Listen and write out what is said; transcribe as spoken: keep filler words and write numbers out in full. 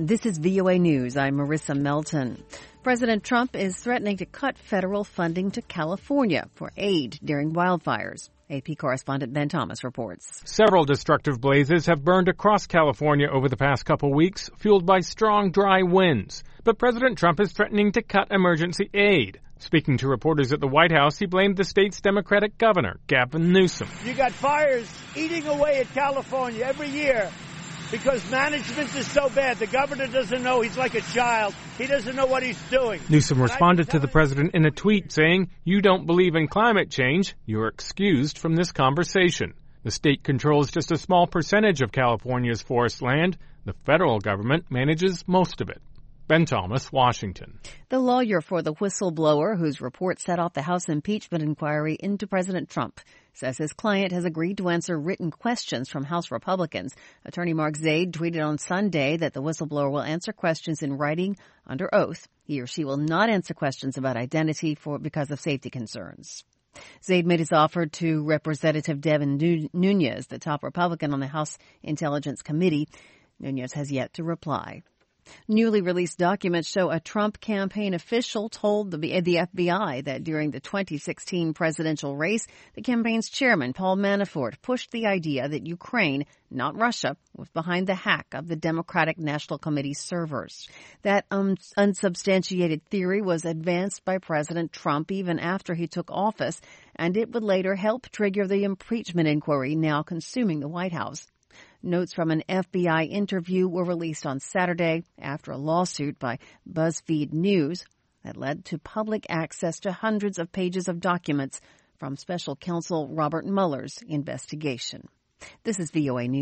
This is V O A News. I'm Marissa Melton. President Trump is threatening to cut federal funding to California for aid during wildfires. A P correspondent Ben Thomas reports. Several destructive blazes have burned across California over the past couple weeks, fueled by strong, dry winds. But President Trump is threatening to cut emergency aid. Speaking to reporters at the White House, he blamed the state's Democratic governor, Gavin Newsom. You got fires eating away at California every year because management is so bad. The governor doesn't know. He's like a child. He doesn't know what he's doing. Newsom responded to the president in a tweet saying, "You don't believe in climate change. You're excused from this conversation." The state controls just a small percentage of California's forest land. The federal government manages most of it. Ben Thomas, Washington. The lawyer for the whistleblower, whose report set off the House impeachment inquiry into President Trump, says his client has agreed to answer written questions from House Republicans. Attorney Mark Zaid tweeted on Sunday that the whistleblower will answer questions in writing under oath. He or she will not answer questions about identity for because of safety concerns. Zaid made his offer to Representative Devin Nunes, the top Republican on the House Intelligence Committee. Nunes has yet to reply. Newly released documents show a Trump campaign official told the, the F B I that during the twenty sixteen presidential race, the campaign's chairman, Paul Manafort, pushed the idea that Ukraine, not Russia, was behind the hack of the Democratic National Committee servers. That um, unsubstantiated theory was advanced by President Trump even after he took office, and it would later help trigger the impeachment inquiry now consuming the White House. Notes from an F B I interview were released on Saturday after a lawsuit by BuzzFeed News that led to public access to hundreds of pages of documents from special counsel Robert Mueller's investigation. This is V O A News.